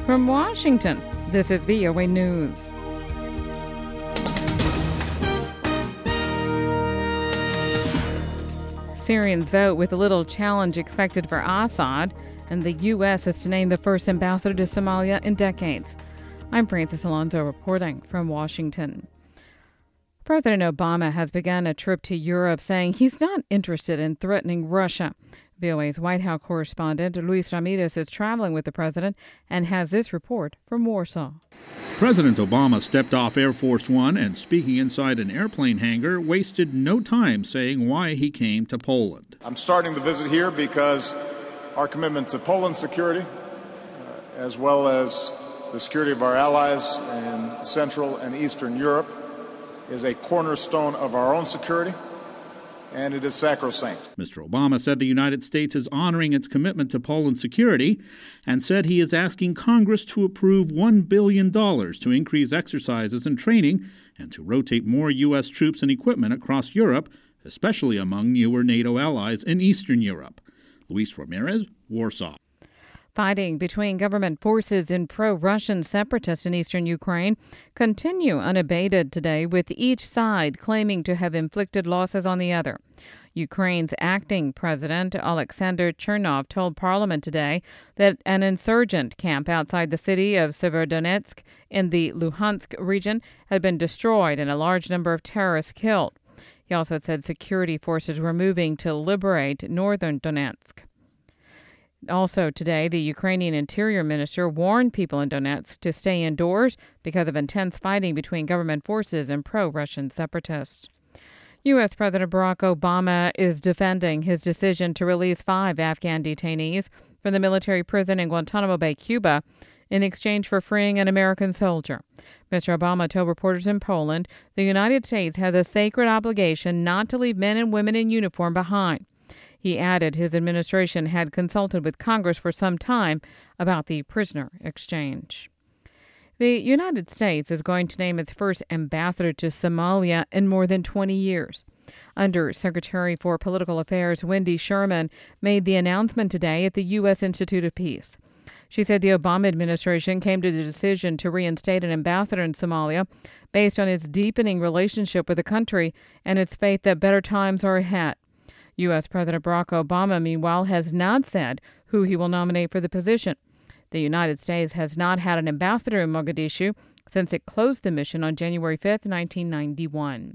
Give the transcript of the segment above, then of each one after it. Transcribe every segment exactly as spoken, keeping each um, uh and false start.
From Washington, this is V O A News. Syrians vote with a little challenge expected for Assad, and the U S is to name the first ambassador to Somalia in decades. I'm Francis Alonso reporting from Washington. President Obama has begun a trip to Europe, saying he's not interested in threatening Russia. V O A's White House correspondent Luis Ramirez is traveling with the president and has this report from Warsaw. President Obama stepped off Air Force One and, speaking inside an airplane hangar, wasted no time saying why he came to Poland. I'm starting the visit here because our commitment to Poland's security, uh, as well as the security of our allies in Central and Eastern Europe, is a cornerstone of our own security, and it is sacrosanct. Mister Obama said the United States is honoring its commitment to Poland's security and said he is asking Congress to approve one billion dollars to increase exercises and training and to rotate more U S troops and equipment across Europe, especially among newer NATO allies in Eastern Europe. Luis Ramirez, Warsaw. Fighting between government forces and pro-Russian separatists in eastern Ukraine continue unabated today, with each side claiming to have inflicted losses on the other. Ukraine's acting president, Alexander Chernov, told Parliament today that an insurgent camp outside the city of Severodonetsk in the Luhansk region had been destroyed and a large number of terrorists killed. He also said security forces were moving to liberate northern Donetsk. Also today, the Ukrainian Interior Minister warned people in Donetsk to stay indoors because of intense fighting between government forces and pro-Russian separatists. U S. President Barack Obama is defending his decision to release five Afghan detainees from the military prison in Guantanamo Bay, Cuba, in exchange for freeing an American soldier. Mister Obama told reporters in Poland the United States has a sacred obligation not to leave men and women in uniform behind. He added his administration had consulted with Congress for some time about the prisoner exchange. The United States is going to name its first ambassador to Somalia in more than twenty years. Under Secretary for Political Affairs Wendy Sherman made the announcement today at the U S. Institute of Peace. She said the Obama administration came to the decision to reinstate an ambassador in Somalia based on its deepening relationship with the country and its faith that better times are ahead. U S. President Barack Obama, meanwhile, has not said who he will nominate for the position. The United States has not had an ambassador in Mogadishu since it closed the mission on January fifth, nineteen ninety-one.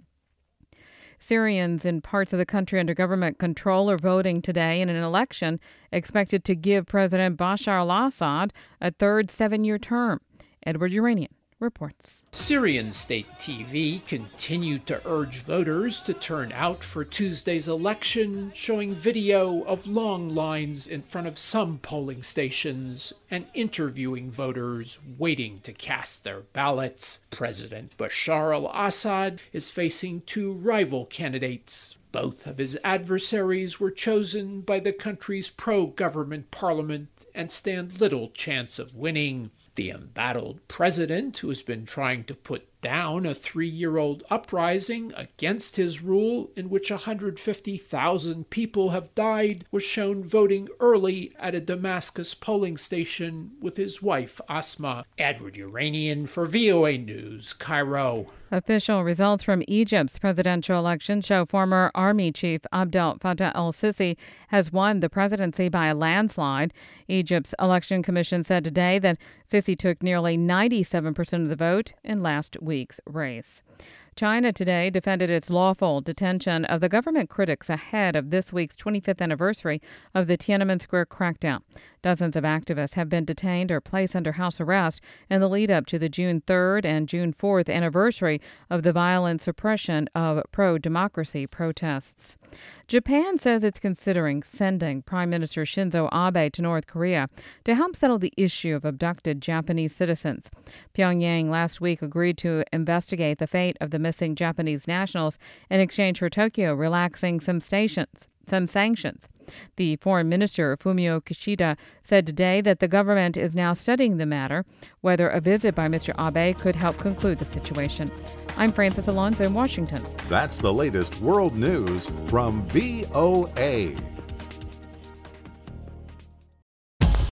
Syrians in parts of the country under government control are voting today in an election expected to give President Bashar al-Assad a third seven-year term. Edward Uranian reports. Syrian state T V continued to urge voters to turn out for Tuesday's election, showing video of long lines in front of some polling stations and interviewing voters waiting to cast their ballots. President Bashar al-Assad is facing two rival candidates. Both of his adversaries were chosen by the country's pro-government parliament and stand little chance of winning. The embattled president, who has been trying to put down a three-year-old uprising against his rule in which one hundred fifty thousand people have died, was shown voting early at a Damascus polling station with his wife, Asma. Edward Uranian for V O A News, Cairo. Official results from Egypt's presidential election show former army chief Abdel Fattah el-Sisi has won the presidency by a landslide. Egypt's election commission said today that Sisi took nearly ninety-seven percent of the vote in last week's race. China today defended its lawful detention of the government critics ahead of this week's twenty-fifth anniversary of the Tiananmen Square crackdown. Dozens of activists have been detained or placed under house arrest in the lead-up to the June third and June fourth anniversary of the violent suppression of pro-democracy protests. Japan says it's considering sending Prime Minister Shinzo Abe to North Korea to help settle the issue of abducted Japanese citizens. Pyongyang last week agreed to investigate the fate of the missing Japanese nationals in exchange for Tokyo relaxing some stations, some sanctions. The foreign minister, Fumio Kishida, said today that the government is now studying the matter, whether a visit by Mister Abe could help conclude the situation. I'm Francis Alonso in Washington. That's the latest world news from V O A.